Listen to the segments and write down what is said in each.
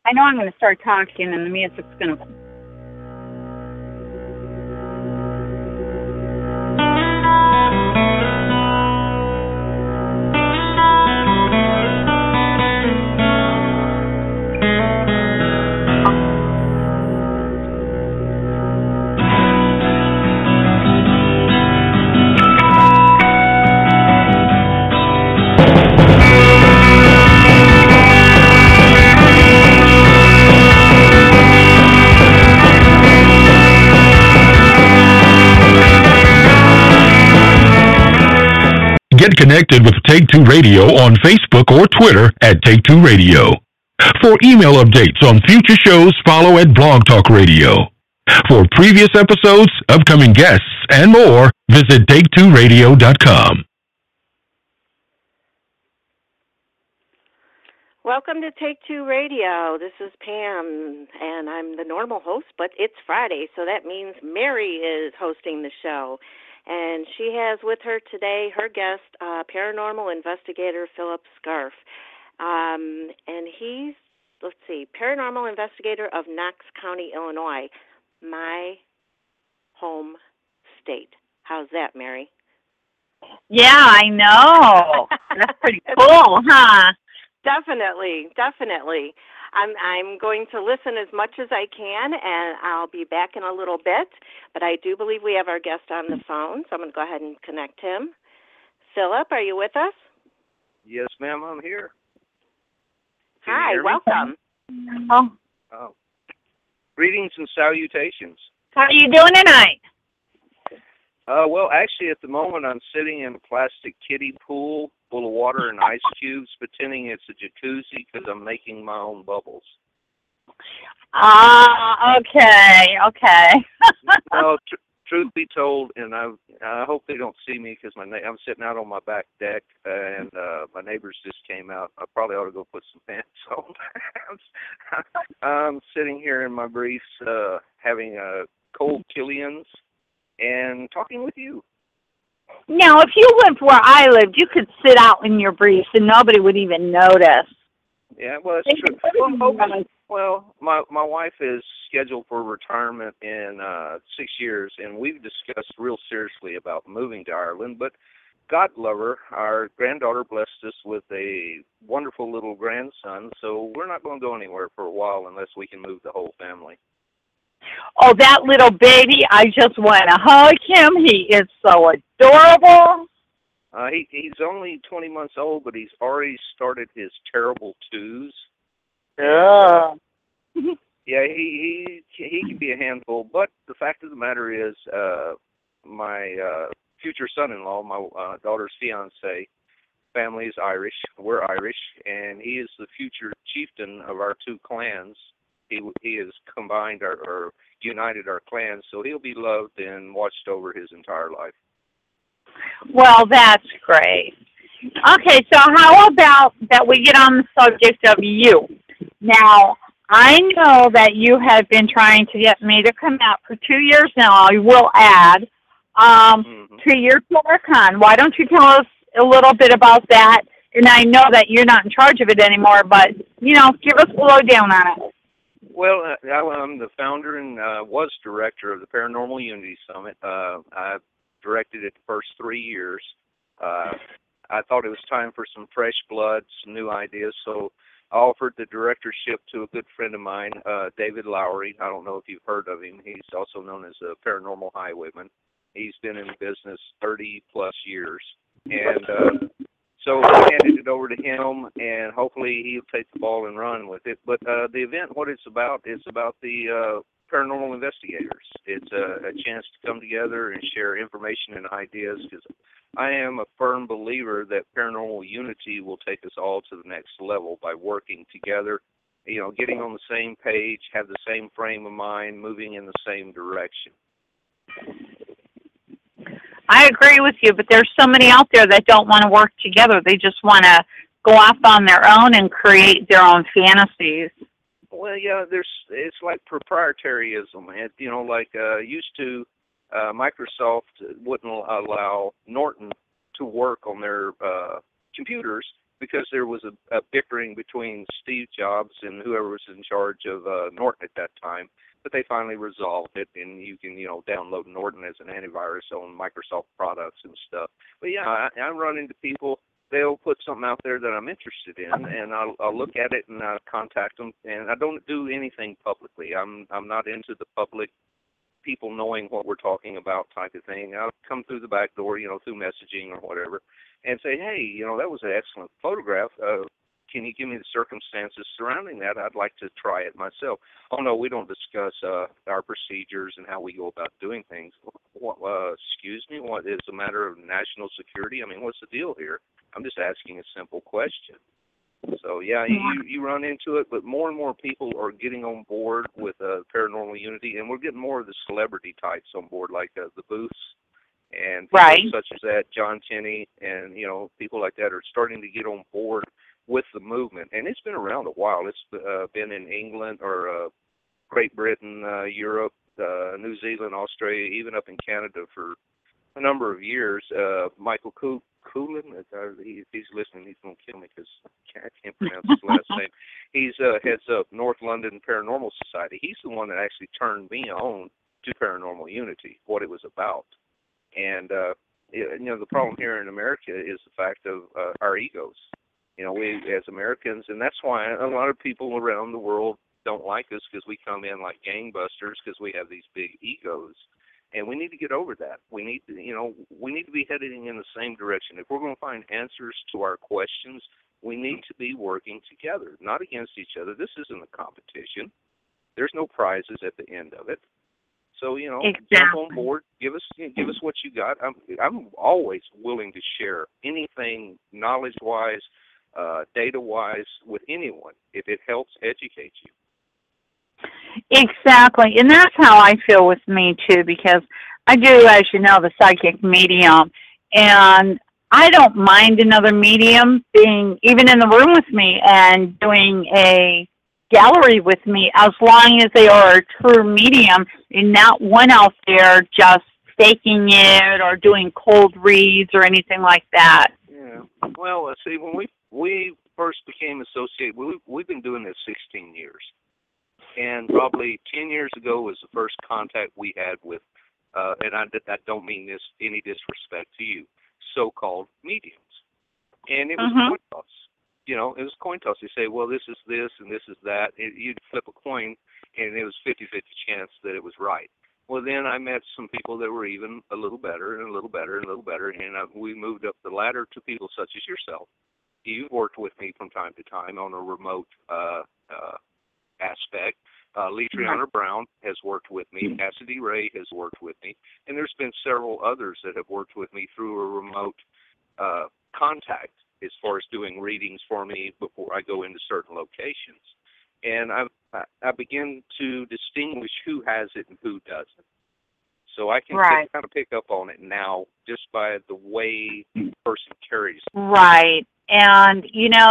I know I'm going to start talking and the music's going to. Get connected with Take Two Radio on Facebook or Twitter at Take Two Radio. For email updates on future shows, follow at Blog Talk Radio. For previous episodes, upcoming guests, and more, visit Take2Radio.com. Welcome to Take Two Radio. This is Pam, and I'm the normal host, but it's Friday, so that means Mary is hosting the show. And she has with her today her guest, paranormal investigator Philip Scarf. And he's, paranormal investigator of Knox County, Illinois, my home state. How's that, Mary? Yeah, I know. That's pretty cool, huh? Definitely. I'm going to listen as much as I can, and I'll be back in a little bit. But I do believe we have our guest on the phone, so I'm going to go ahead and connect him. Philip, are you with us? Yes, ma'am, I'm here. Hi, welcome. Oh. Greetings and salutations. How are you doing tonight? Well, actually, at the moment, I'm sitting in a plastic kiddie pool full of water and ice cubes, pretending it's a jacuzzi because I'm making my own bubbles. Okay. Well, truth be told, and I hope they don't see me because I'm sitting out on my back deck, and my neighbors just came out. I probably ought to go put some pants on. I'm sitting here in my briefs, having a cold Killian's, and talking with you. Now, if you lived where I lived, you could sit out in your briefs and nobody would even notice. Yeah, well, that's true. Well, my wife is scheduled for retirement in 6 years, and we've discussed real seriously about moving to Ireland. But God love her, our granddaughter blessed us with a wonderful little grandson, so we're not going to go anywhere for a while unless we can move the whole family. Oh, that little baby, I just want to hug him. He is so adorable. He's only 20 months old, but he's already started his terrible twos. Yeah. Yeah, he can be a handful, but the fact of the matter is, my future son-in-law, my daughter's fiance, family is Irish. We're Irish, and he is the future chieftain of our two clans. He has combined or united our clans, so he'll be loved and watched over his entire life. Well, that's great. Okay, so how about that we get on the subject of you? Now, I know that you have been trying to get me to come out for 2 years now. I will add to your TourCon. Why don't you tell us a little bit about that? And I know that you're not in charge of it anymore, but, give us a lowdown on it. Well, I'm the founder and was director of the Paranormal Unity Summit. I directed it the first 3 years. I thought it was time for some fresh blood, some new ideas, so I offered the directorship to a good friend of mine, David Lowery. I don't know if you've heard of him. He's also known as a paranormal highwayman. He's been in business 30-plus years. And so I handed it over to him, and hopefully he'll take the ball and run with it. But the event, what it's about the paranormal investigators. It's a chance to come together and share information and ideas, because I am a firm believer that paranormal unity will take us all to the next level by working together, getting on the same page, have the same frame of mind, moving in the same direction. I agree with you, but there's so many out there that don't want to work together. They just want to go off on their own and create their own fantasies. Well, yeah, it's like proprietarism. Used to, Microsoft wouldn't allow Norton to work on their computers because there was was a bickering between Steve Jobs and whoever was in charge of Norton at that time. But they finally resolved it, and you can, download Norton as an antivirus on Microsoft products and stuff. But yeah, I run into people. They'll put something out there that I'm interested in, and I'll look at it and I'll contact them. And I don't do anything publicly. I'm not into the public people knowing what we're talking about type of thing. I'll come through the back door, through messaging or whatever, and say, hey, that was an excellent photograph. Can you give me the circumstances surrounding that? I'd like to try it myself. Oh, no, we don't discuss our procedures and how we go about doing things. Excuse me, what is a matter of national security? I mean, what's the deal here? I'm just asking a simple question. So, yeah, you run into it, but more and more people are getting on board with Paranormal Unity, and we're getting more of the celebrity types on board, like the Booths and people such as that, John Tenney, and, people like that are starting to get on board with the movement. And it's been around a while. It's been in England or Great Britain, Europe, New Zealand, Australia, even up in Canada for a number of years. Michael Coolin, if he's listening, he's going to kill me because I can't pronounce his last name. He's heads up North London Paranormal Society. He's the one that actually turned me on to Paranormal Unity, what it was about. And, the problem here in America is the fact of our egos. We as Americans, and that's why a lot of people around the world don't like us, because we come in like gangbusters because we have these big egos. And we need to get over that. We need to be heading in the same direction. If we're going to find answers to our questions, we need to be working together, not against each other. This isn't a competition. There's no prizes at the end of it. So, jump on board. Give us what you got. I'm always willing to share anything knowledge-wise, data-wise with anyone if it helps educate you. Exactly, and that's how I feel with me too, because I do, as you know, the psychic medium, and I don't mind another medium being even in the room with me and doing a gallery with me, as long as they are a true medium and not one out there just faking it or doing cold reads or anything like that. Yeah, well, see, when we first became associated, we've been doing this 16 years. And probably 10 years ago was the first contact we had with, and I don't mean this any disrespect to you, so-called mediums. And it was coin toss. It was coin toss. They say, well, this is this and this is that. You'd flip a coin, and it was 50-50 chance that it was right. Well, then I met some people that were even a little better and a little better and a little better, and we moved up the ladder to people such as yourself. You've worked with me from time to time on a remote aspect. Lee Triana Brown has worked with me. Cassidy Ray has worked with me. And there's been several others that have worked with me through a remote contact as far as doing readings for me before I go into certain locations. And I begin to distinguish who has it and who doesn't. So I can kind of pick up on it now just by the way the person carries it. Right. And,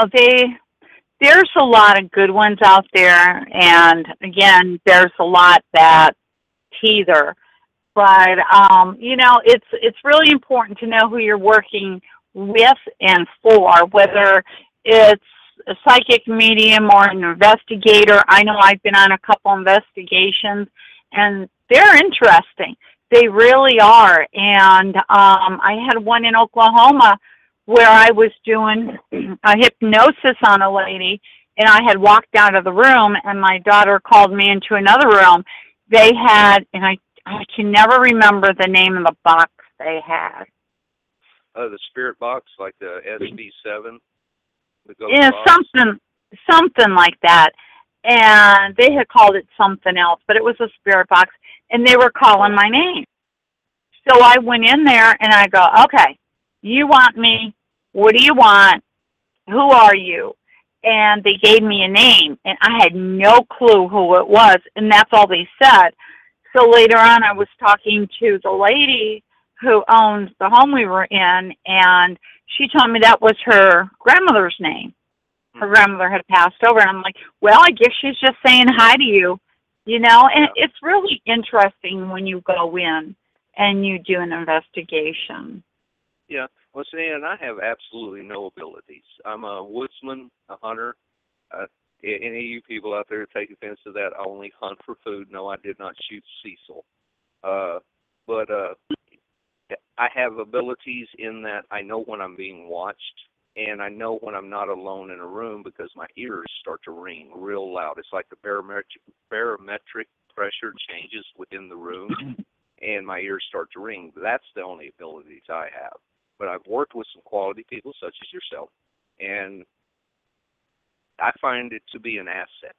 there's a lot of good ones out there, and again, there's a lot that teeter. But it's really important to know who you're working with and for, whether it's a psychic medium or an investigator. I know I've been on a couple investigations, and they're interesting. They really are. And I had one in Oklahoma where I was doing a hypnosis on a lady, and I had walked out of the room, and my daughter called me into another room. They had, and I can never remember the name of the box they had. The spirit box, like the SB7? Yeah, something like that. And they had called it something else, but it was a spirit box, and they were calling my name. So I went in there, and I go, okay, you want me? What do you want? Who are you? And they gave me a name, and I had no clue who it was, and that's all they said. So later on, I was talking to the lady who owns the home we were in, and she told me that was her grandmother's name. Her grandmother had passed over, and I'm like, well, I guess she's just saying hi to you, and it's really interesting when you go in and you do an investigation. Yeah. Well, see, and I have absolutely no abilities. I'm a woodsman, a hunter. Any of you people out there take offense to that, I only hunt for food. No, I did not shoot Cecil. But I have abilities in that I know when I'm being watched, and I know when I'm not alone in a room because my ears start to ring real loud. It's like the barometric pressure changes within the room, and my ears start to ring. That's the only abilities I have. But I've worked with some quality people such as yourself, and I find it to be an asset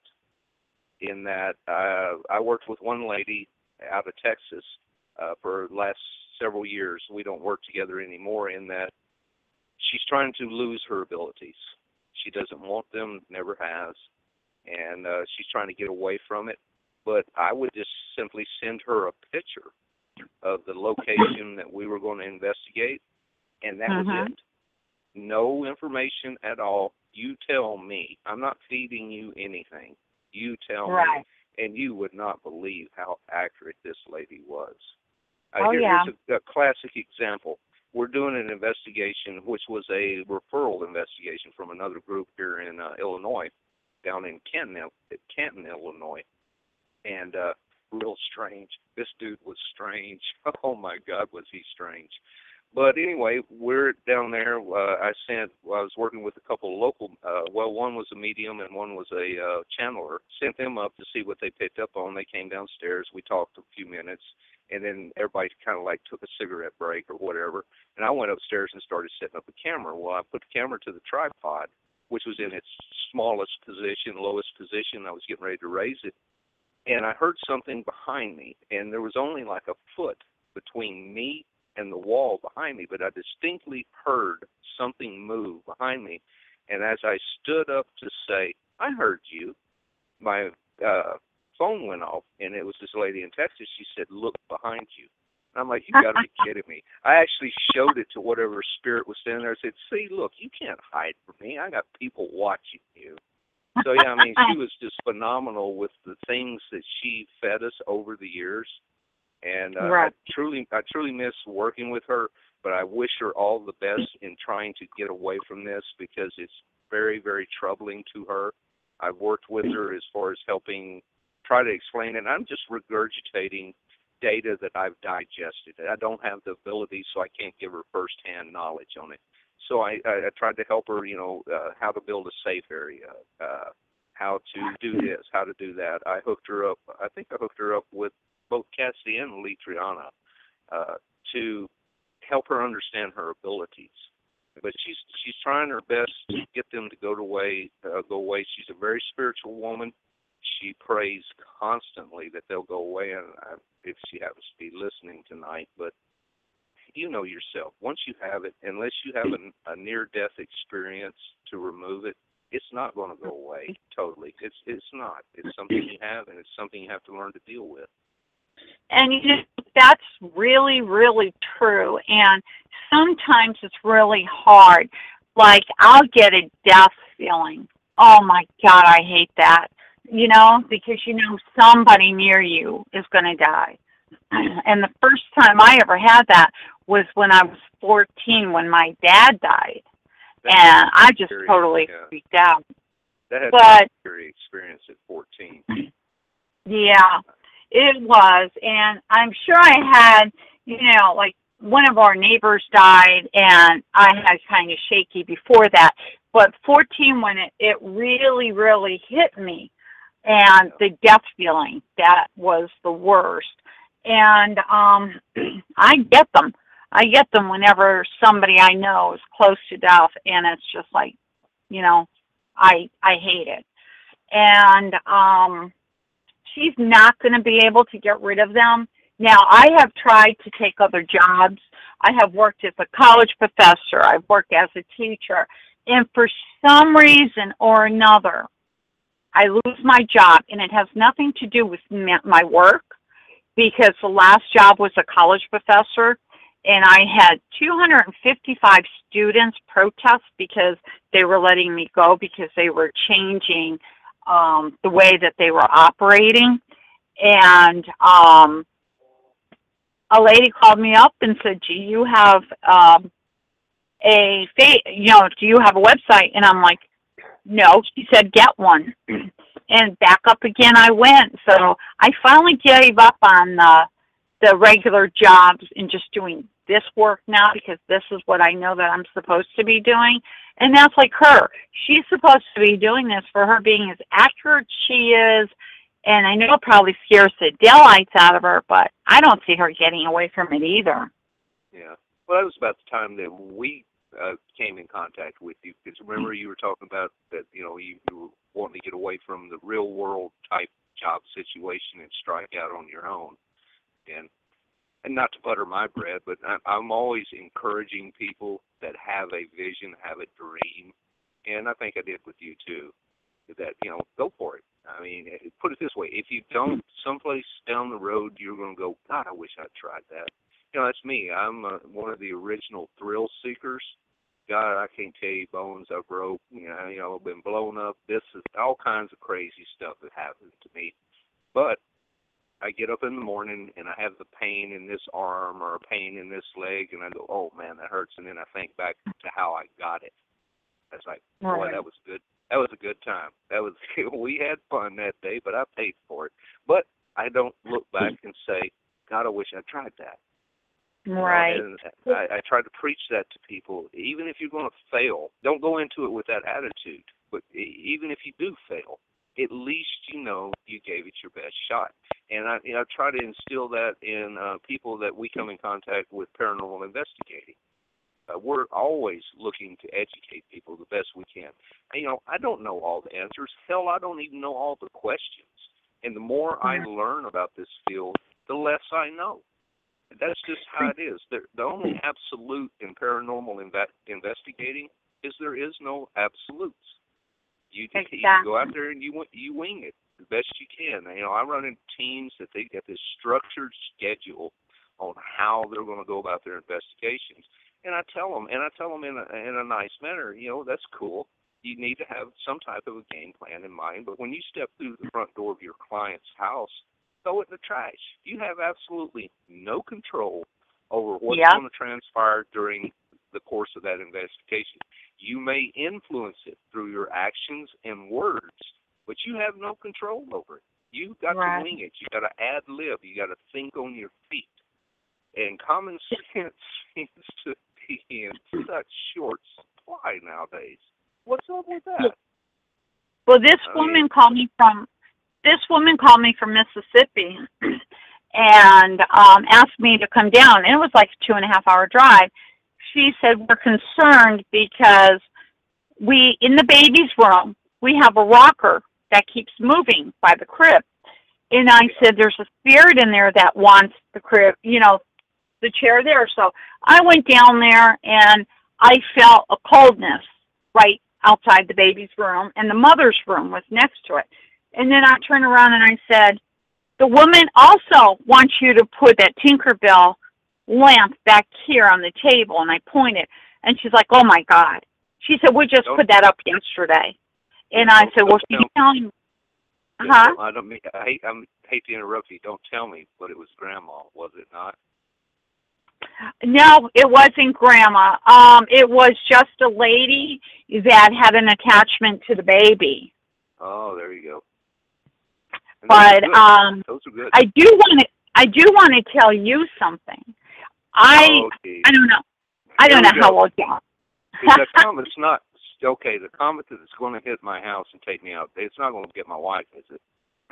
in that I worked with one lady out of Texas for the last several years. We don't work together anymore in that she's trying to lose her abilities. She doesn't want them, never has, and she's trying to get away from it. But I would just simply send her a picture of the location that we were going to investigate, and that was it. No information at all. You tell me. I'm not feeding you anything. You tell me. And you would not believe how accurate this lady was. Here's a classic example. We're doing an investigation, which was a referral investigation from another group here in Illinois, down in Canton, Illinois. And real strange. This dude was strange. Oh, my God, was he strange. But anyway, we're down there. I was working with a couple of local, one was a medium and one was a channeler. Sent them up to see what they picked up on. They came downstairs. We talked a few minutes, and then everybody kind of like took a cigarette break or whatever. And I went upstairs and started setting up a camera. Well, I put the camera to the tripod, which was in its smallest position, lowest position. I was getting ready to raise it. And I heard something behind me, and there was only like a foot between me and the wall behind me, but I distinctly heard something move behind me. And as I stood up to say, I heard you, my phone went off, and it was this lady in Texas. She said, look behind you. And I'm like, you got to be kidding me. I actually showed it to whatever spirit was standing there. I said, see, look, you can't hide from me. I got people watching you. So, yeah, I mean, she was just phenomenal with the things that she fed us over the years. And I truly miss working with her, but I wish her all the best in trying to get away from this because it's very, very troubling to her. I've worked with her as far as helping try to explain it. I'm just regurgitating data that I've digested. I don't have the ability, so I can't give her firsthand knowledge on it. So I tried to help her, how to build a safe area, how to do this, how to do that. I hooked her up. I think I hooked her up with both Cassie and Lee Triana to help her understand her abilities. But she's trying her best to get them to go away. She's a very spiritual woman. She prays constantly that they'll go away, and if she happens to be listening tonight. But you know yourself, once you have it, unless you have a near-death experience to remove it, it's not going to go away totally. It's not. It's something you have, and it's something you have to learn to deal with. And that's really, really true. And sometimes it's really hard. Like, I'll get a death feeling. Oh, my God, I hate that. Because somebody near you is going to die. And the first time I ever had that was when I was 14, when my dad died. And I just totally freaked out. That had a scary experience at 14. Yeah. It was, and I'm sure I had, like one of our neighbors died, and I had kind of shaky before that. But 14, when it really, really hit me, and the death feeling, that was the worst. And I get them. I get them whenever somebody I know is close to death, and it's just like, I hate it. And she's not going to be able to get rid of them. Now, I have tried to take other jobs. I have worked as a college professor. I've worked as a teacher. And for some reason or another, I lose my job. And it has nothing to do with my work, because the last job was a college professor. And I had 255 students protest because they were letting me go because they were changing the way that they were operating. And a lady called me up and said, do you have do you have a website? And I'm like, no. She said, get one. And back up again I went. So I finally gave up on the regular jobs and just doing this work now, because this is what I know that I'm supposed to be doing. And that's like her. She's supposed to be doing this for her being as accurate she is. And I know it probably scares the daylights out of her, but I don't see her getting away from it either. Yeah. Well, that was about the time that we came in contact with you, because remember you were talking about that, you were wanting to get away from the real world type job situation and strike out on your own. And not to butter my bread, but I'm always encouraging people that have a vision, have a dream, and I think I did with you too, that, go for it. I mean, put it this way, if you don't, someplace down the road, you're going to go, God, I wish I'd tried that. That's me. I'm one of the original thrill seekers. God, I can't tell you bones I broke. I've been blown up. This is all kinds of crazy stuff that happened to me. But I get up in the morning and I have the pain in this arm or a pain in this leg, and I go, oh, man, that hurts. And then I think back to how I got it. It's like, boy, that was good. That was a good time. We had fun that day, but I paid for it. But I don't look back and say, God, I wish I tried that. Right. And I try to preach that to people. Even if you're going to fail, don't go into it with that attitude. But even if you do fail, at least you gave it your best shot. And I try to instill that in people that we come in contact with paranormal investigating. We're always looking to educate people the best we can. And, I don't know all the answers. Hell, I don't even know all the questions. And the more I learn about this field, the less I know. That's just how it is. The only absolute in paranormal investigating is there is no absolutes. You go out there and you wing it the best you can. I run in teams that they get this structured schedule on how they're going to go about their investigations. And I tell them in a nice manner, that's cool. You need to have some type of a game plan in mind. But when you step through the front door of your client's house, throw it in the trash. You have absolutely no control over what's going to transpire during the course of that investigation. You may influence it through your actions and words, but you have no control over it. You've got to wing it. You've got to ad-lib. You got to think on your feet. And common sense seems to be in such short supply nowadays. What's up with that? Well, this woman called me from Mississippi and asked me to come down. And it was like a 2.5-hour drive. She said, we're concerned because in the baby's room, we have a rocker that keeps moving by the crib. And I said, there's a spirit in there that wants the crib, the chair there. So I went down there and I felt a coldness right outside the baby's room, and the mother's room was next to it. And then I turned around and I said, the woman also wants you to put that Tinkerbell lamp back here on the table. And I pointed, and she's like, oh my God. She said, we just put that up yesterday. And I said, well, she's telling me. I hate to interrupt you. Don't tell me, but it was Grandma, was it not? No, it wasn't Grandma. It was just a lady that had an attachment to the baby. Oh, there you go. But those are good. I do want to tell you something. I don't know. I don't know how old you are. The comet's not okay. The comet that's going to hit my house and take me out, it's not going to get my wife, is it?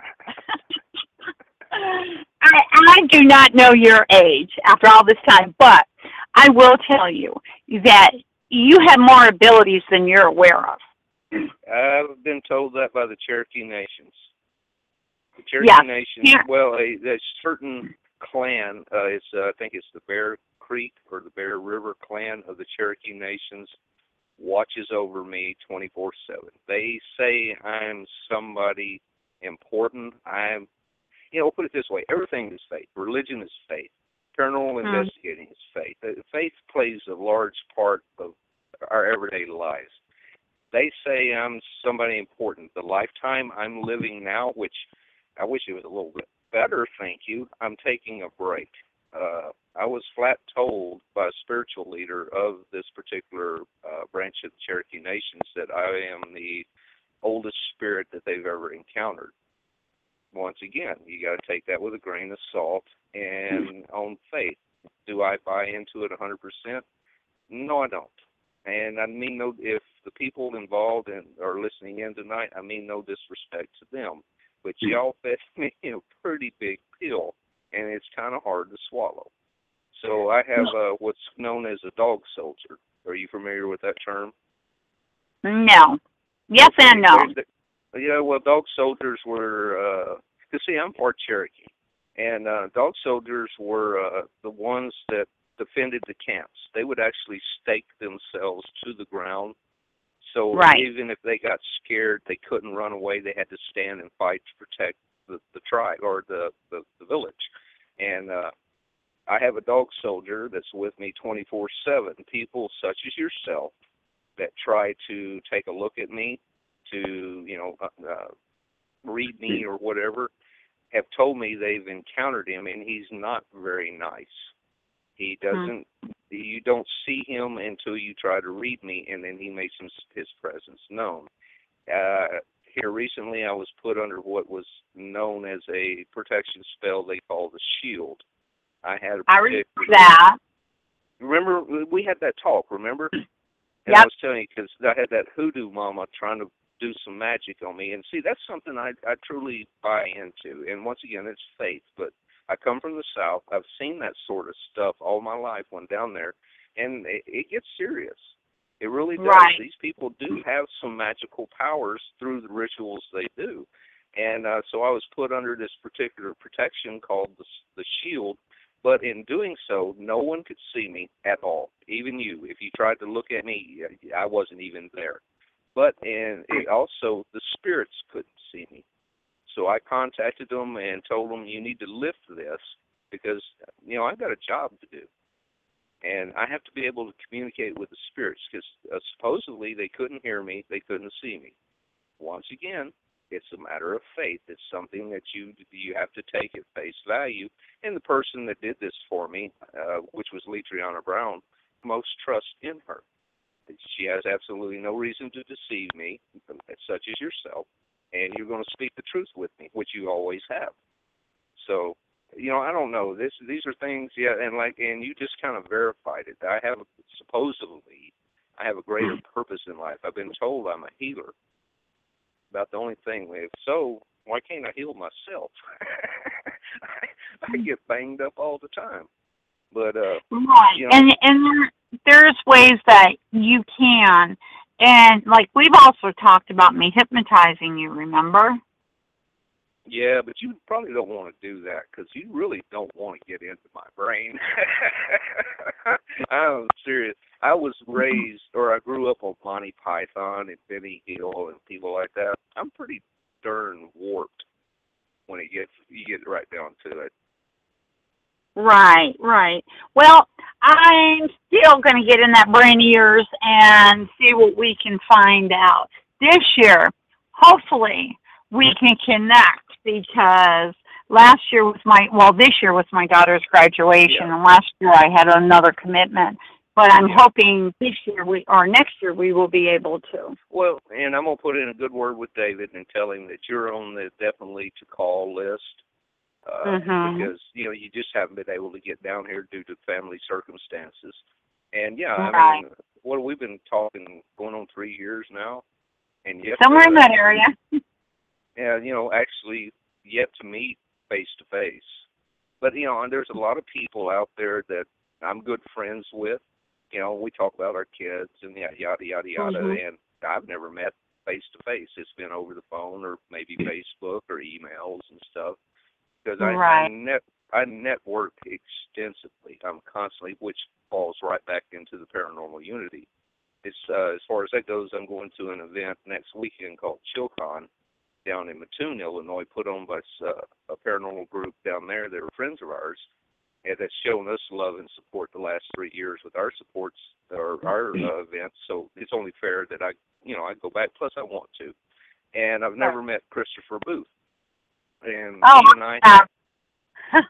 I do not know your age after all this time, but I will tell you that you have more abilities than you're aware of. I've been told that by the Cherokee Nations. The Cherokee Nation, well, a certain clan, I think it's the Bear Creek or the Bear River clan of the Cherokee Nations, watches over me 24/7. They say I'm somebody important. Put it this way, everything is faith. Religion is faith. Paranormal investigating is faith. Faith plays a large part of our everyday lives. They say I'm somebody important. The lifetime I'm living now, which I wish it was a little bit better, thank you, I'm taking a break. I was flat told by a spiritual leader of this particular branch of the Cherokee Nations that I am the oldest spirit that they've ever encountered. Once again, you got to take that with a grain of salt and on faith. Do I buy into it 100%? No, I don't. And I mean, no, if the people involved are listening in tonight, I mean no disrespect to them. But y'all fed me a pretty big pill, and it's kind of hard to swallow. So I have what's known as a dog soldier. Are you familiar with that term? No. Yes and no. Yeah, well, dog soldiers were, see, I'm part Cherokee, and dog soldiers were the ones that defended the camps. They would actually stake themselves to the ground. So even if they got scared, they couldn't run away. They had to stand and fight to protect the tribe or the village. And I have a dog soldier that's with me 24/7. People such as yourself that try to take a look at me, to read me or whatever, have told me they've encountered him, and he's not very nice. He doesn't. You don't see him until you try to read me, and then he makes his presence known. Here recently, I was put under what was known as a protection spell they call the shield. I remember that. Remember, we had that talk, remember? And yep. I was telling you, because I had that hoodoo mama trying to do some magic on me. And see, that's something I truly buy into. And once again, it's faith. But I come from the South. I've seen that sort of stuff all my life when down there. And it gets serious. It really does. Right. These people do have some magical powers through the rituals they do. And so I was put under this particular protection called the shield. But in doing so, no one could see me at all, even you. If you tried to look at me, I wasn't even there. But also, the spirits couldn't see me. So I contacted them and told them, you need to lift this because, I've got a job to do. And I have to be able to communicate with the spirits because supposedly they couldn't hear me, they couldn't see me. Once again, it's a matter of faith. It's something that you have to take at face value. And the person that did this for me, which was Letriana Brown, most trust in her. She has absolutely no reason to deceive me, such as yourself, and you're going to speak the truth with me, which you always have. So, I don't know. These are things, and you just kind of verified it. I have a greater purpose in life. I've been told I'm a healer. About the only thing, if so, why can't I heal myself? I get banged up all the time. But right, and there's ways that you can, and like we've also talked about me hypnotizing you. Remember? Yeah, but you probably don't want to do that because you really don't want to get into my brain. I'm serious. I was raised, or I grew up on Monty Python and Benny Hill and people like that. I'm pretty darn warped when you get right down to it. Right. Well, I'm still going to get in that brain of yours and see what we can find out. This year, hopefully, we can connect because this year was my daughter's graduation, and last year I had another commitment. But I'm hoping this year next year we will be able to. Well, and I'm going to put in a good word with David and tell him that you're on the definitely to call list. Because, you just haven't been able to get down here due to family circumstances. And, I mean, we've been talking going on 3 years now. And yet, somewhere in that area. Yeah, actually yet to meet face-to-face. But, and there's a lot of people out there that I'm good friends with. We talk about our kids and yada, yada, yada. And I've never met face-to-face. It's been over the phone or maybe Facebook or emails and stuff. Because I network extensively. I'm constantly, which falls right back into the paranormal unity. It's as far as that goes, I'm going to an event next weekend called ChillCon down in Mattoon, Illinois, put on by a paranormal group down there. They're friends of ours, and that's shown us love and support the last 3 years with our supports or our events. So it's only fair that I go back. Plus, I want to. And I've never met Christopher Booth. And he and I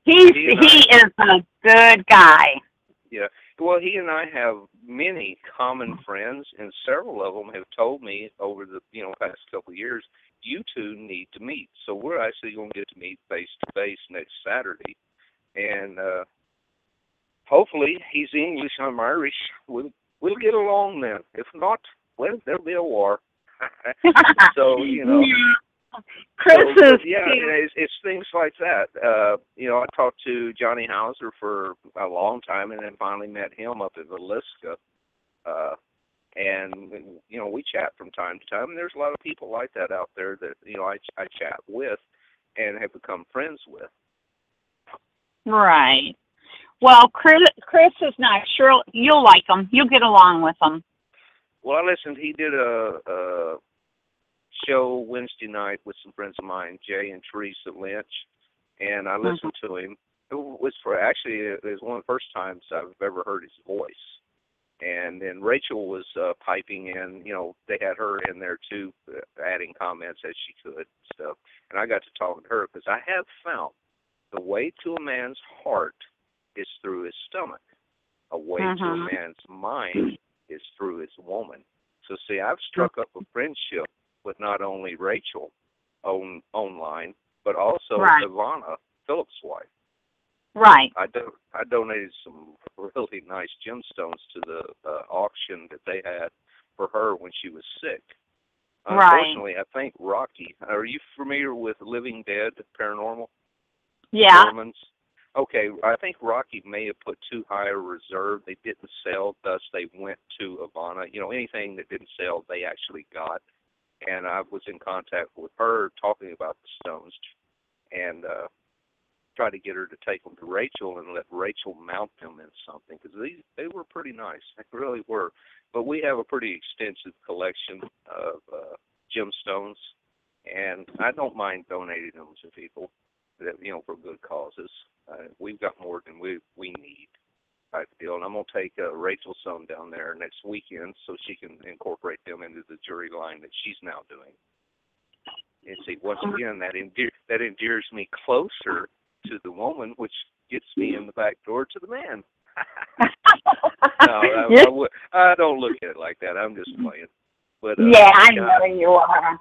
He is a good guy. Yeah. Well, he and I have many common friends, and several of them have told me over the past couple of years, you two need to meet. So we're actually going to get to meet face to face next Saturday, and hopefully he's English, I'm Irish. We'll get along then. If not, well, there'll be a war. So Chris is. It's things like that. I talked to Johnny Hauser for a long time, and then finally met him up at Villisca. And we chat from time to time. And there's a lot of people like that out there that I chat with and have become friends with. Right. Well, Chris is nice. Sure, you'll like him. You'll get along with him. Well, I listened. He did a show Wednesday night with some friends of mine, Jay and Teresa Lynch, and I listened to him. It was one of the first times I've ever heard his voice. And then Rachel was piping in. They had her in there too, adding comments as she could and stuff. And I got to talk to her because I have found the way to a man's heart is through his stomach. A way to a man's mind is through his woman. So see, I've struck up a friendship with not only Rachel online, but also Ivana, Philip's wife. Right. I donated some really nice gemstones to the auction that they had for her when she was sick. Unfortunately, I think Rocky, are you familiar with Living Dead Paranormal? Yeah. Mormons? Okay, I think Rocky may have put too high a reserve. They didn't sell, thus they went to Ivana. Anything that didn't sell, they actually got. And I was in contact with her talking about the stones and try to get her to take them to Rachel and let Rachel mount them in something, because they were pretty nice. They really were. But we have a pretty extensive collection of gemstones, and I don't mind donating them to people that for good causes. We've got more than we need type deal, and I'm going to take Rachel some down there next weekend so she can incorporate them into the jewelry line that she's now doing. And see, once again, that endears me closer to the woman, which gets me in the back door to the man. No, I don't look at it like that. I'm just playing. But I know you are.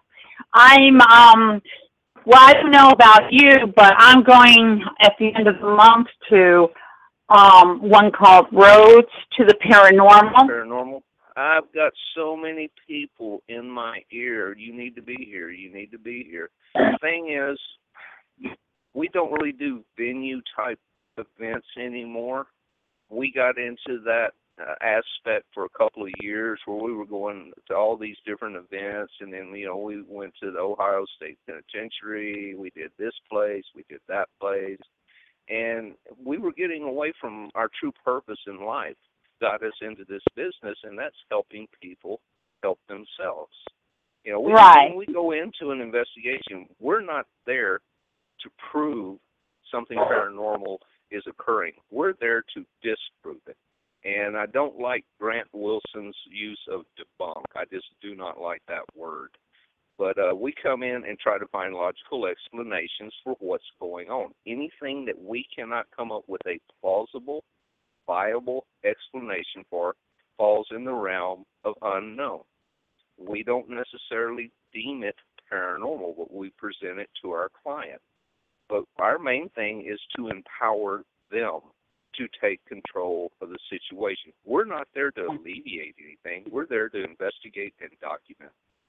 Well, I don't know about you, but I'm going at the end of the month to one called Roads to the Paranormal. Paranormal. I've got so many people in my ear. You need to be here. You need to be here. The thing is, we don't really do venue-type events anymore. We got into that aspect for a couple of years where we were going to all these different events, and then, we went to the Ohio State Penitentiary, we did this place, we did that place, and we were getting away from our true purpose in life. Got us into this business, and that's helping people help themselves. When we go into an investigation, we're not there to prove something paranormal is occurring. We're there to disprove it. And I don't like Grant Wilson's use of debunk. I just do not like that word. But we come in and try to find logical explanations for what's going on. Anything that we cannot come up with a plausible, viable explanation for falls in the realm of unknown. We don't necessarily deem it paranormal, but we present it to our client. But our main thing is to empower them to take control of the situation. We're not there to alleviate anything. We're there to investigate and document.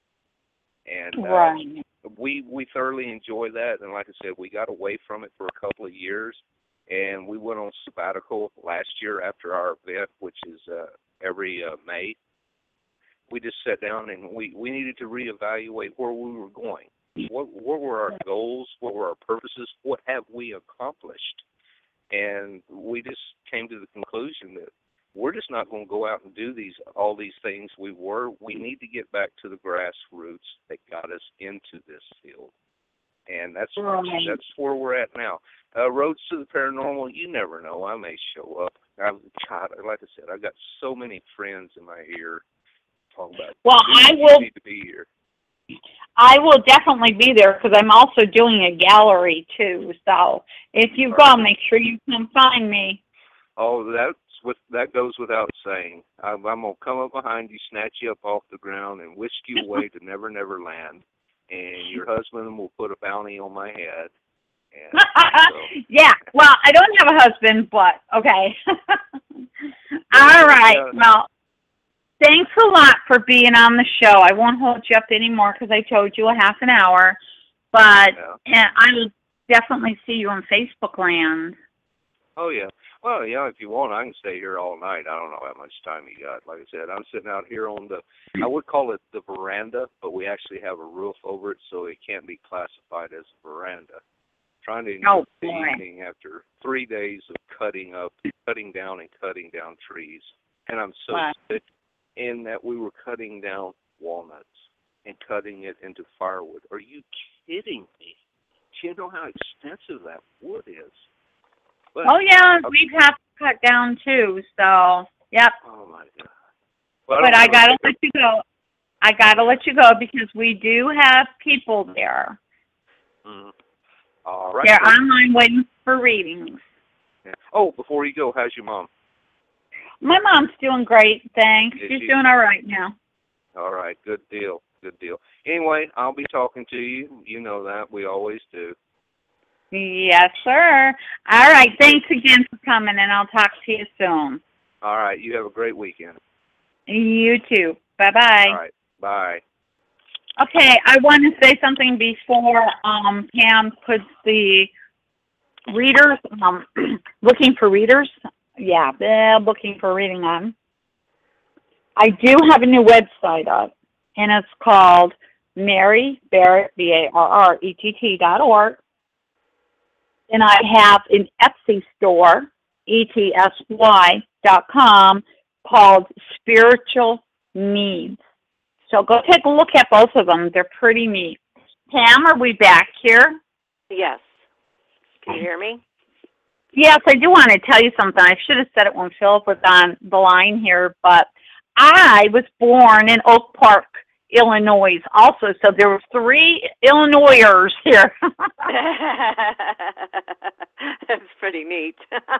And we thoroughly enjoy that. And like I said, we got away from it for a couple of years, and we went on sabbatical last year after our event, which is every May. We just sat down and we needed to reevaluate where we were going. What were our goals? What were our purposes? What have we accomplished? And we just came to the conclusion that we're just not going to go out and do all these things we were. We need to get back to the grassroots that got us into this field. And that's where we're at now. Roads to the Paranormal, you never know. I may show up. Like I said, I've got so many friends in my ear talking about, I will need to be here. I will definitely be there because I'm also doing a gallery too. So if you go, make sure you come find me. Oh, that goes without saying. I'm gonna come up behind you, snatch you up off the ground, and whisk you away to Never Never Land. And your husband will put a bounty on my head. And so. Yeah. Well, I don't have a husband, but okay. All right. Well, thanks a lot for being on the show. I won't hold you up anymore because I told you a half an hour. But I will definitely see you on Facebook land. Oh, yeah. Well, yeah, if you want, I can stay here all night. I don't know how much time you got. Like I said, I'm sitting out here on I would call it the veranda, but we actually have a roof over it, so it can't be classified as a veranda. Trying to enjoy the evening after 3 days of cutting down trees. And I'm so sick in that we were cutting down walnuts and cutting it into firewood. Are you kidding me? Do you know how expensive that wood is? But, we've had to cut down too, so, yep. Oh, my God. Well, but I got to let you go. I got to let you go because we do have people there. Mm-hmm. All right. They're online waiting for readings. Yeah. Oh, before you go, how's your mom? My mom's doing great, thanks. She's doing all right now. All right, good deal. Anyway, I'll be talking to you. You know that. We always do. Yes, sir. All right, thanks again for coming, and I'll talk to you soon. All right, you have a great weekend. You too. Bye-bye. All right, bye. Okay, I want to say something before Pam puts the readers, looking for readers. Yeah, they're looking for reading on. I do have a new website up, and it's called Mary Barrett, BARRETT.org. And I have an Etsy store, ETSY.com, called Spiritual Needs. So go take a look at both of them. They're pretty neat. Pam, are we back here? Yes. Can you hear me? Yes, I do want to tell you something. I should have said it when Philip was on the line here, but I was born in Oak Park, Illinois also. So there were 3 Illinoisers here. That's pretty neat.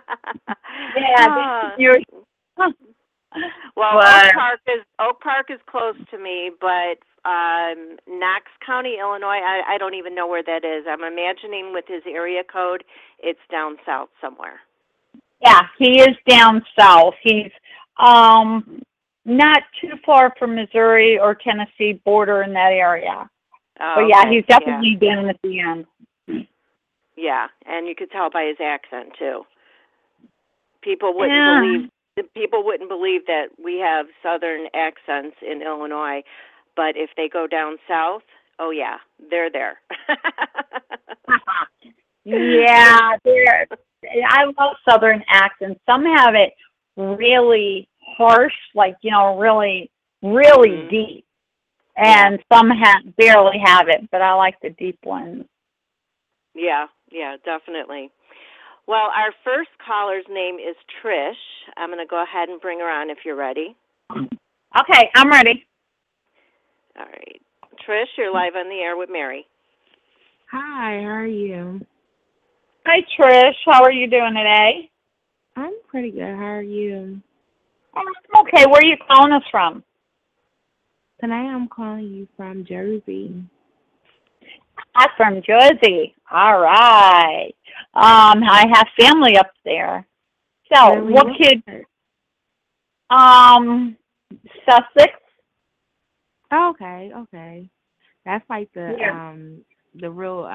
Yeah. Well, Oak Park is close to me, but Knox County, Illinois, I don't even know where that is. I'm imagining with his area code, it's down south somewhere. Yeah, he is down south. He's not too far from Missouri or Tennessee border in that area. But yeah, he's definitely down at the end. Yeah, and you could tell by his accent too. People wouldn't believe that we have southern accents in Illinois, but if they go down south, oh yeah, they're there. Yeah, I love southern accents. Some have it really harsh, like, really, really deep. And some barely have it, but I like the deep ones. Yeah, definitely. Well, our first caller's name is Trish. I'm going to go ahead and bring her on if you're ready. Okay, I'm ready. All right. Trish, you're live on the air with Mary. Hi, how are you? Hi, Trish. How are you doing today? I'm pretty good. How are you? Okay, where are you calling us from? Tonight I'm calling you from Jersey. I'm from Jersey. All right. I have family up there. So, what kid? Sussex. Oh, okay. That's like the real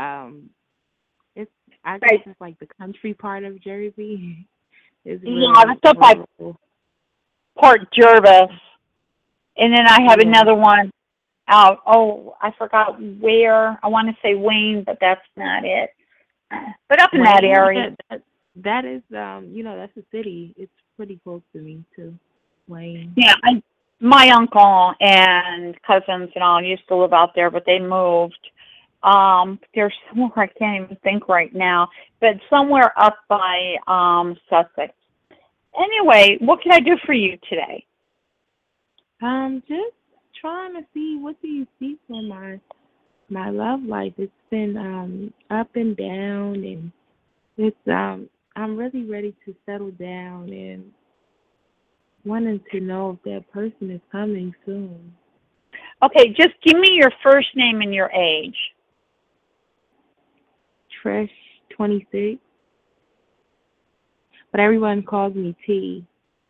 I guess it's like the country part of Jersey. It's that's up by Port Jervis. And then I have another one out. Oh, I forgot where. I want to say Wayne, but that's not it. But up in that area. That is, that's a city. It's pretty close to me, too. Wayne. Yeah, my uncle and cousins and all used to live out there, but they moved. There's somewhere I can't even think right now, but somewhere up by Sussex. Anyway, what can I do for you today? Just trying to see, what do you see for my My love life, it's been up and down, and it's I'm really ready to settle down and wanting to know if that person is coming soon. Okay, just give me your first name and your age. Trish, 26, but everyone calls me T.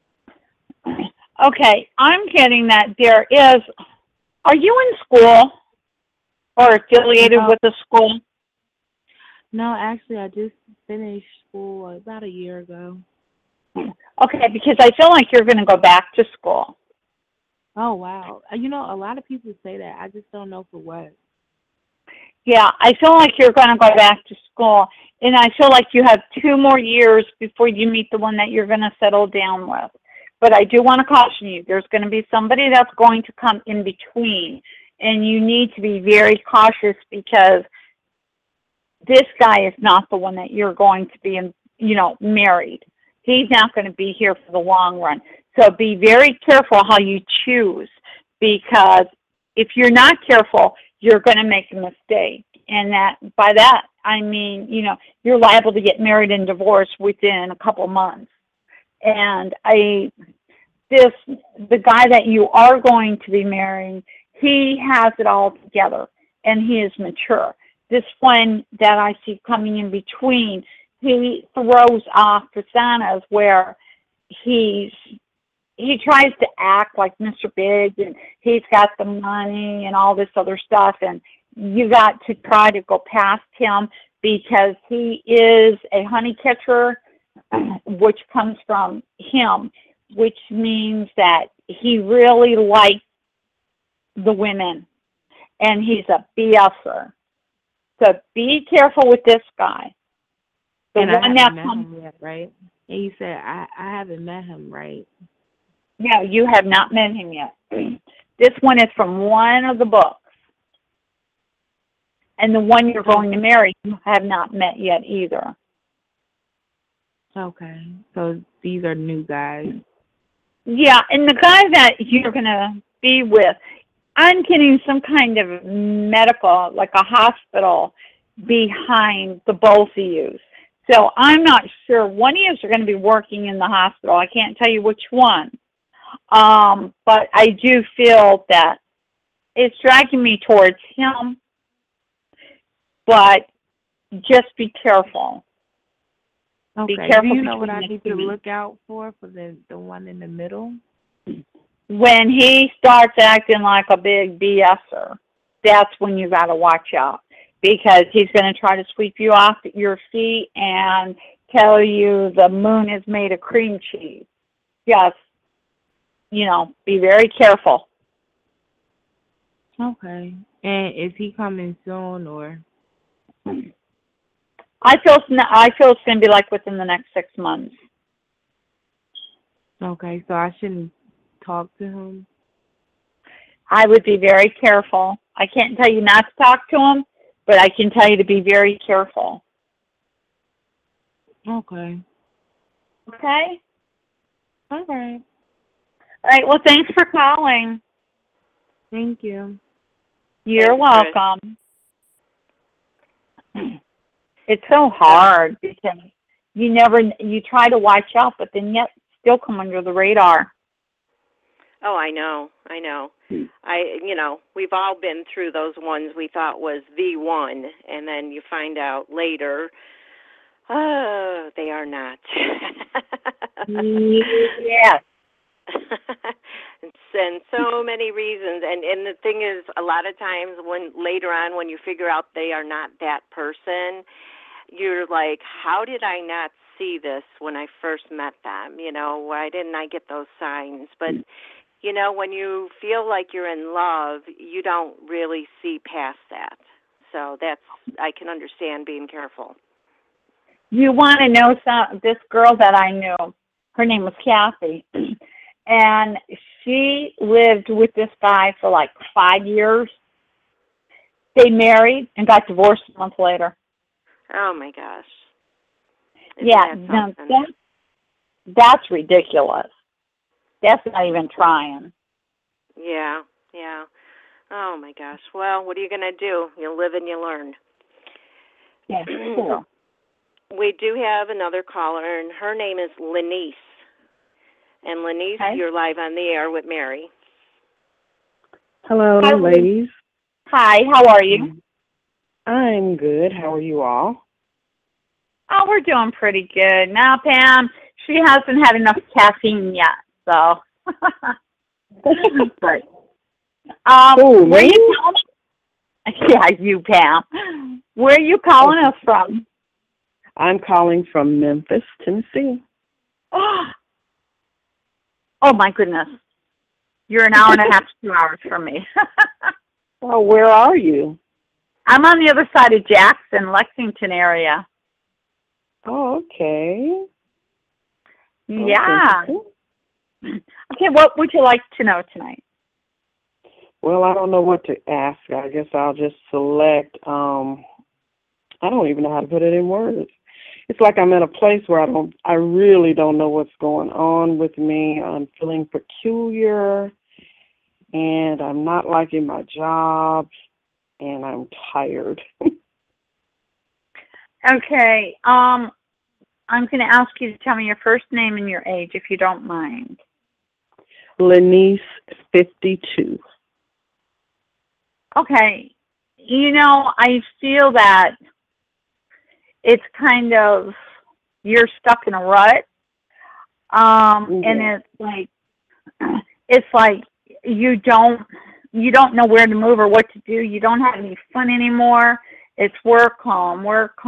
Okay, I'm getting that there is. Are you in school or affiliated No, with a school? no, actually, I just finished school about a year ago. Okay, because I feel like you're going to go back to school. Oh, wow. You know, a lot of people say that. I just don't know for what. Yeah, I feel like you're going to go back to school, and I feel like you have 2 more years before you meet the one that you're going to settle down with. But I do want to caution you, there's going to be somebody that's going to come in between, and you need to be very cautious because this guy is not the one that you're going to be, married. He's not going to be here for the long run. So be very careful how you choose, because if you're not careful, you're going to make a mistake. And by that, I mean, you're liable to get married and divorced within a couple months. And the guy that you are going to be marrying, he has it all together and he is mature. This one that I see coming in between, he throws off personas where he tries to act like Mr. Big and he's got the money and all this other stuff, and you got to try to go past him because he is a honey catcher, which comes from him, which means that he really likes the women and he's a BSer. So be careful with this guy. The And one I that haven't met comes, him yet, right? And you said I haven't met him, right? no, you have not met him yet. This one is from one of the books. And the one you're going to marry, you have not met yet either. Okay. So these are new guys. Yeah, and the guy that you're going to be with, I'm getting some kind of medical, like a hospital, behind the both of you. So I'm not sure. One of you are going to be working in the hospital. I can't tell you which one. But I do feel that it's dragging me towards him. But just be careful. Okay. Be careful. Do you know what I between need the to two. look out for the one in the middle? When he starts acting like a big BSer, that's when you got to watch out, because he's going to try to sweep you off your feet and tell you the moon is made of cream cheese. Just, be very careful. Okay. And is he coming soon or? I feel it's going to be like within the next 6 months. Okay, so I shouldn't talk to him? I would be very careful. I can't tell you not to talk to him, but I can tell you to be very careful. Okay. Okay? All right. All right. Well, thanks for calling. Thank you. You're Thanks, welcome. It's so hard because you try to watch out, but then yet still come under the radar. Oh, I know. We've all been through those ones we thought was the one, and then you find out later, oh, they are not. Yes. And so many reasons. And the thing is, a lot of times later on when you figure out they are not that person, you're like, how did I not see this when I first met them? Why didn't I get those signs? But when you feel like you're in love, you don't really see past that. So I can understand being careful. You want to know this girl that I knew, her name was Kathy, and she lived with this guy for like 5 years. They married and got divorced a month later. Oh, my gosh. Isn't that's ridiculous. That's not even trying. Yeah. Oh, my gosh. Well, what are you going to do? You live and you learn. Yeah, cool. We do have another caller, and her name is Lenice. And Lenice, Okay. you're live on the air with Mary. Hello, Hi, ladies. Hi, how are you? I'm good. How are you all? Oh, we're doing pretty good. Now, Pam, she hasn't had enough caffeine yet, so. But, Who, where me? you calling? Yeah, you, Pam. Where are you calling us from? I'm calling from Memphis, Tennessee. Oh, my goodness. You're an hour and a half to 2 hours from me. Oh, where are you? I'm on the other side of Jackson, Lexington area. Oh, okay. Yeah. Okay. Okay, what would you like to know tonight? Well, I don't know what to ask. I guess I'll just select, I don't even know how to put it in words. It's like I'm at a place where I really don't know what's going on with me. I'm feeling peculiar, and I'm not liking my job, and I'm tired. Okay, I'm going to ask you to tell me your first name and your age, if you don't mind. Lenice, 52. Okay, you know, I feel that it's kind of, you're stuck in a rut, and it's like you don't know where to move or what to do. You don't have any fun anymore. It's work home.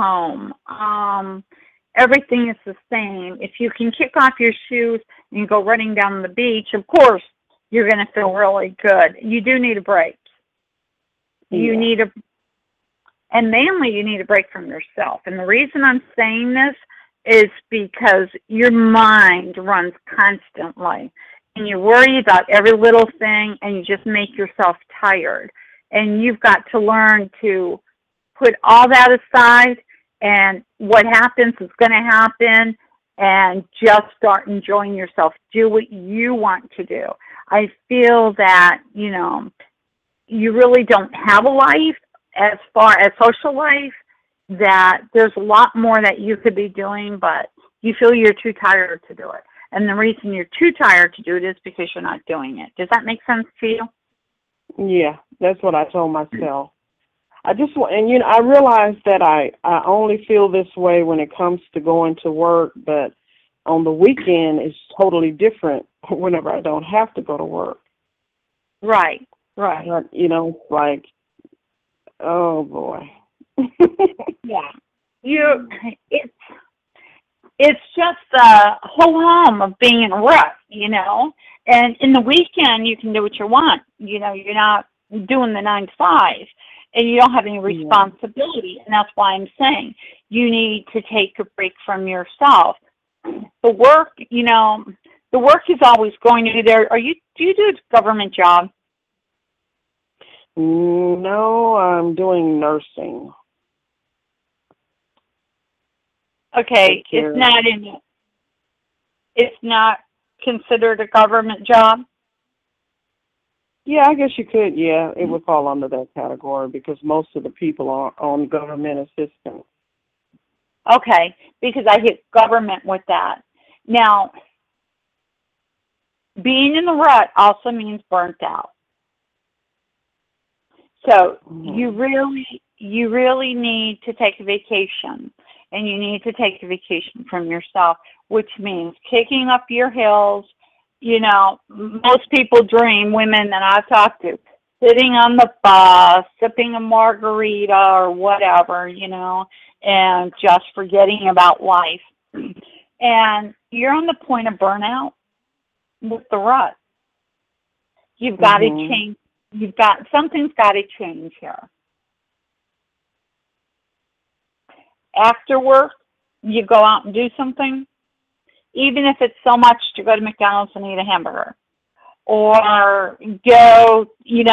Everything is the same. If you can kick off your shoes and go running down the beach, of course, you're going to feel really good. You do need a break. You need and mainly you need a break from yourself. And the reason I'm saying this is because your mind runs constantly, and you worry about every little thing, and you just make yourself tired. And you've got to learn to put all that aside, and what happens is going to happen, and just start enjoying yourself. Do what you want to do. I feel that, you know, you really don't have a life as far as social life, that there's a lot more that you could be doing, but you feel you're too tired to do it. And the reason you're too tired to do it is because you're not doing it. Does that make sense to you? Yeah, that's what I told myself. I realize that I only feel this way when it comes to going to work, but on the weekend it's totally different whenever I don't have to go to work. Right. But, you know, like, oh boy. Yeah. It's just the whole home of being in a rut, you know. And in the weekend you can do what you want. You know, you're not doing the 9 to 5. And you don't have any responsibility. And that's why I'm saying you need to take a break from yourself. The work, you know, the work is always going to be there. Do you do a government job? No, I'm doing nursing. Okay, it's not considered a government job? Yeah, I guess you could. Yeah, it would fall under that category because most of the people are on government assistance. Okay, because I hit government with that. Now, being in the rut also means burnt out. So you really need to take a vacation, and you need to take a vacation from yourself, which means kicking up your heels. You know, most people dream, women that I've talked to, sitting on the bus, sipping a margarita or whatever, you know, and just forgetting about life. And you're on the point of burnout with the rut. You've got to change. Something's got to change here. After work, you go out and do something, even if it's so much to go to McDonald's and eat a hamburger, or go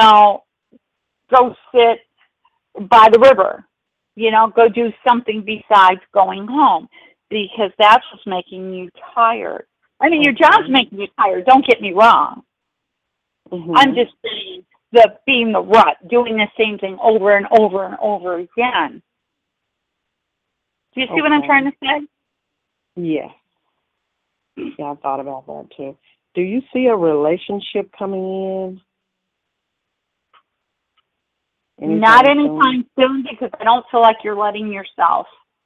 sit by the river, you know, go do something besides going home, because that's what's making you tired. I mean, your job's making you tired, don't get me wrong. I'm just saying being the rut, doing the same thing over and over and over again. Do you see what I'm trying to say? Yes. Yeah, I thought about that too. Do you see a relationship coming in? Not anytime soon, because I don't feel like you're letting yourself.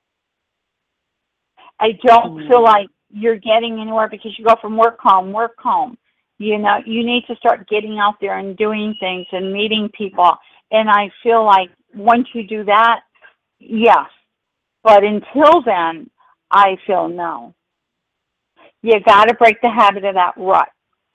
I don't feel like you're getting anywhere because you go from work home. You know, you need to start getting out there and doing things and meeting people. And I feel like once you do that, yes. But until then, I feel no. You got to break the habit of that rut.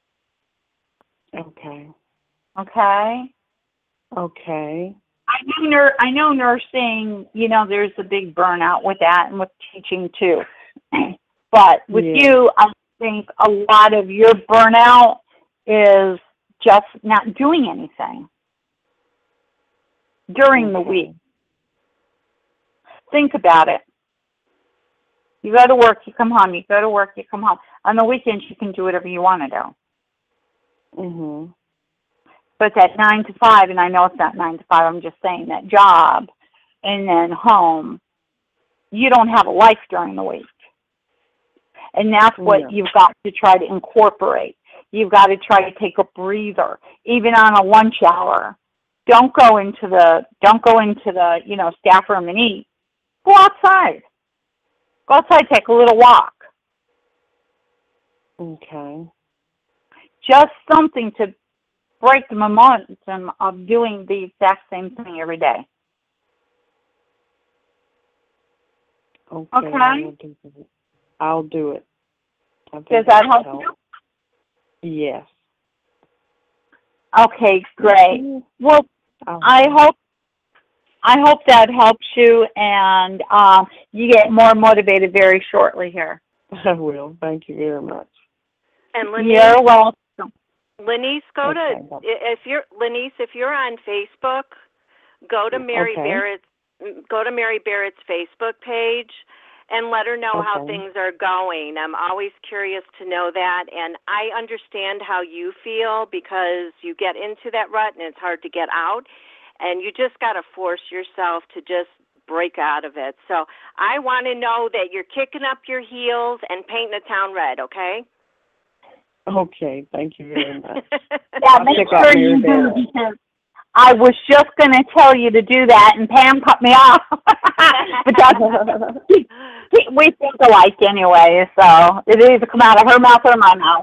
Okay. Okay? Okay. I know nursing, you know, there's a big burnout with that and with teaching too. But with you, I think a lot of your burnout is just not doing anything during the week. Think about it. You go to work, you come home. You go to work, you come home. On the weekends, you can do whatever you want to do. Mhm. But that 9 to 5, and I know it's not 9 to 5, I'm just saying that job and then home, you don't have a life during the week. And that's what you've got to try to incorporate. You've got to try to take a breather, even on a lunch hour. Don't go into the, you know, staff room and eat. Go outside. Go outside, take a little walk. Okay. Just something to break the momentum of doing the exact same thing every day. Okay. I'll do it. Does that help you? Yes. Okay, great. Well, I hope that helps you, and you get more motivated very shortly here. I will. Thank you very much. And Lenise, you're welcome. Lenise, if you're on Facebook, go to Mary Barrett's Facebook page and let her know how things are going. I'm always curious to know that, and I understand how you feel because you get into that rut and it's hard to get out, and you just got to force yourself to just break out of it. So I want to know that you're kicking up your heels and painting the town red, okay? Okay, thank you very much. Yeah, make sure you do, because I was just going to tell you to do that, and Pam cut me off. But we think alike anyway, so it either come out of her mouth or my mouth.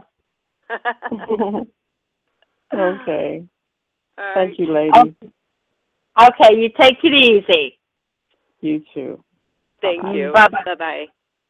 Okay. Right. Thank you, lady. Okay, you take it easy. You too. Thank you. Bye-bye. Bye-bye.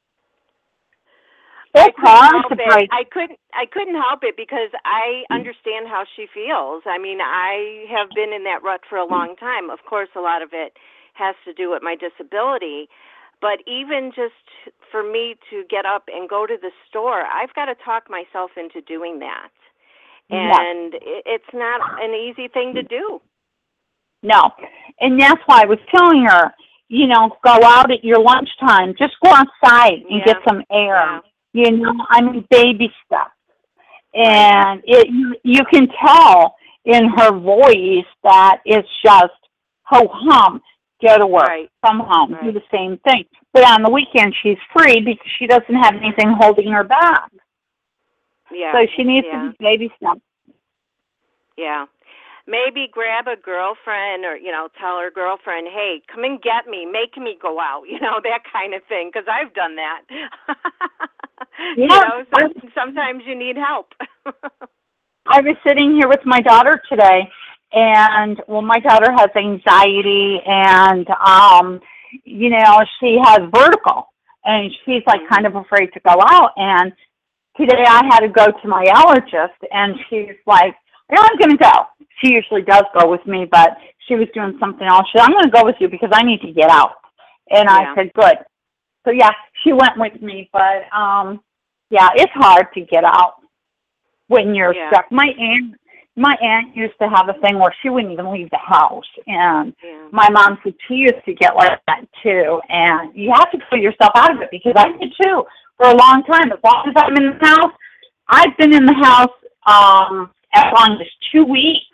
It's hard to break. I couldn't help it because I understand how she feels. I mean, I have been in that rut for a long time. Of course, a lot of it has to do with my disability. But even just for me to get up and go to the store, I've got to talk myself into doing that. And it's not an easy thing to do. No. And that's why I was telling her, you know, go out at your lunchtime. Just go outside and get some air. Yeah. You know, I mean, baby steps. And you can tell in her voice that it's just ho-hum, go to work, come home, do the same thing. But on the weekend, she's free because she doesn't have anything holding her back. Yeah. So she needs to do baby steps. Yeah. Maybe grab a girlfriend or, you know, tell her girlfriend, hey, come and get me, make me go out, you know, that kind of thing, because I've done that. You know, sometimes you need help. I was sitting here with my daughter today, and, well, my daughter has anxiety, and, you know, she has vertigo, and she's, like, kind of afraid to go out, and today I had to go to my allergist, and she's like, yeah, I'm going to go. She usually does go with me, but she was doing something else. She said, I'm going to go with you because I need to get out. And I said, good. So, yeah, she went with me. But, yeah, it's hard to get out when you're stuck. My aunt used to have a thing where she wouldn't even leave the house. And my mom said she used to get like that, too. And you have to pull yourself out of it because I did, too, for a long time. As long as I'm in the house, I've been in the house as long as 2 weeks.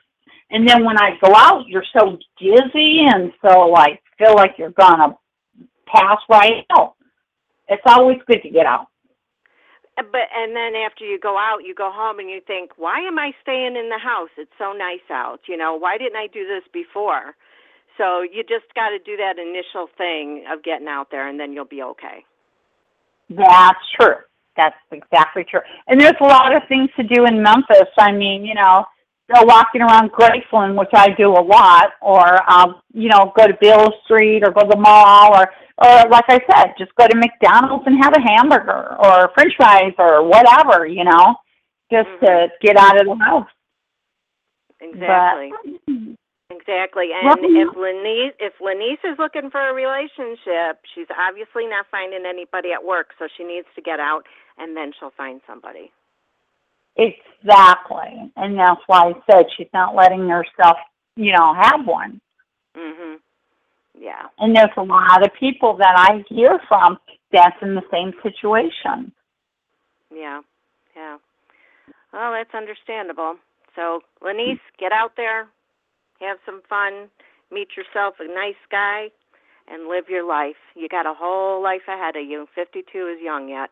And then when I go out, you're so dizzy and so like feel like you're gonna pass right out. It's always good to get out. And then after you go out, you go home and you think, why am I staying in the house? It's so nice out. Why didn't I do this before? So you just got to do that initial thing of getting out there, and then you'll be okay. That's true. That's exactly true. And there's a lot of things to do in Memphis. I mean, go walking around Graceland, which I do a lot, or, go to Beale Street or go to the mall, or like I said, just go to McDonald's and have a hamburger or french fries or whatever, just to get out of the house. Exactly. Exactly. And if Lenice is looking for a relationship, she's obviously not finding anybody at work, so she needs to get out, and then she'll find somebody. Exactly. And that's why I said she's not letting herself, have one. Mhm. Yeah. And there's a lot of people that I hear from that's in the same situation. Yeah. Yeah. Well, that's understandable. So, Lenice, get out there, have some fun, meet yourself a nice guy, and live your life. You got a whole life ahead of you. 52 is young yet.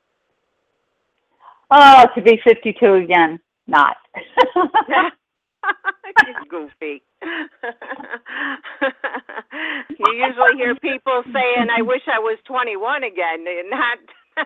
Oh, to be 52 again, not. She's goofy. You usually hear people saying, I wish I was 21 again, not...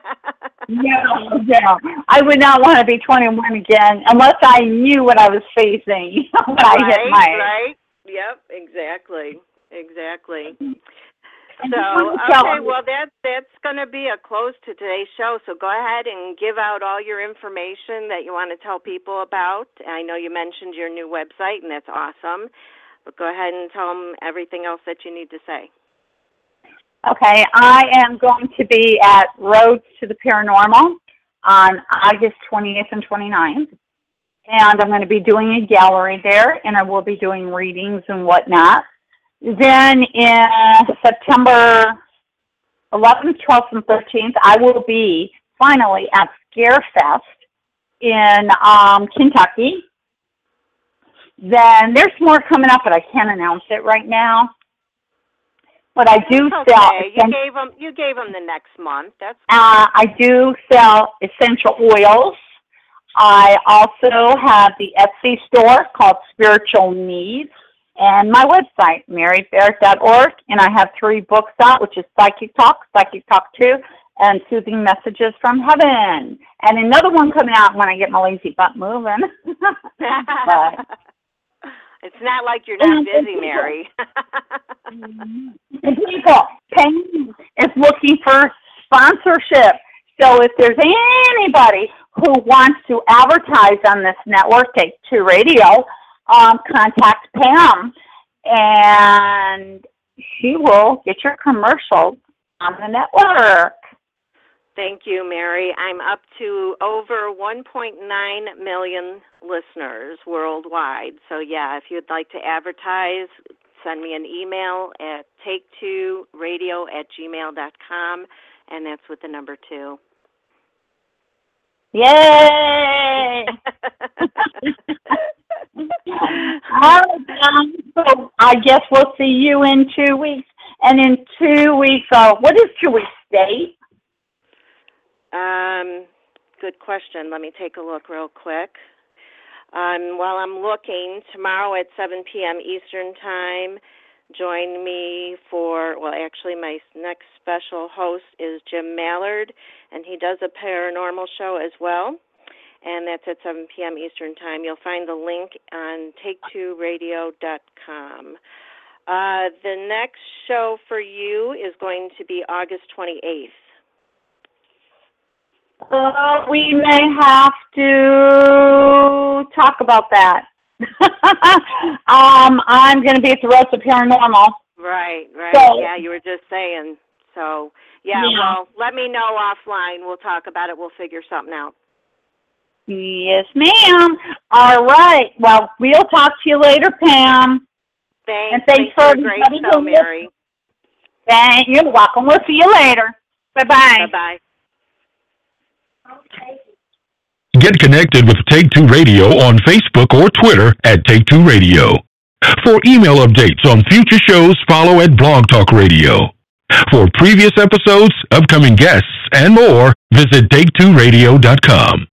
No. I would not want to be 21 again unless I knew what I was facing when I hit my age. Right. Yep, exactly. So, okay, well, that's going to be a close to today's show. So go ahead and give out all your information that you want to tell people about. I know you mentioned your new website, and that's awesome. But go ahead and tell them everything else that you need to say. Okay, I am going to be at Roads to the Paranormal on August 20th and 29th. And I'm going to be doing a gallery there, and I will be doing readings and whatnot. Then in September 11th, 12th, and 13th, I will be finally at Scarefest in Kentucky. Then there's more coming up, but I can't announce it right now. But I do sell. You gave them the next month. That's. I do sell essential oils. I also have the Etsy store called Spiritual Needs, and my website, marybarrett.org, and I have 3 books out, which is Psychic Talk 2, and Soothing Messages from Heaven. And another one coming out when I get my lazy butt moving. But, it's not like you're not busy, Mary. People, Pam is looking for sponsorship. So if there's anybody who wants to advertise on this network, Take 2 Radio, contact Pam, and she will get your commercials on the network. Thank you, Mary. I'm up to over 1.9 million listeners worldwide. So, yeah, if you'd like to advertise, send me an email at take2radio@gmail.com, and that's with the number 2. Yay! So I guess we'll see you in 2 weeks. And in 2 weeks, what is 2 weeks date? Good question. Let me take a look real quick. While I'm looking, tomorrow at 7 p.m. Eastern Time, join me for, my next special host is Jim Mallard, and he does a paranormal show as well, and that's at 7 p.m. Eastern Time. You'll find the link on take2radio.com. The next show for you is going to be August 28th. We may have to talk about that. I'm going to be at the Roads to Paranormal. Right. So, yeah, you were just saying. So, yeah, well, let me know offline. We'll talk about it. We'll figure something out. Yes, ma'am. All right. Well, we'll talk to you later, Pam. Thanks. And thanks for a great show, Mary. You're welcome. We'll see you later. Bye-bye. Bye-bye. Get connected with Take Two Radio on Facebook or Twitter at Take Two Radio. For email updates on future shows, follow at Blog Talk Radio. For previous episodes, upcoming guests, and more, visit TakeTwoRadio.com.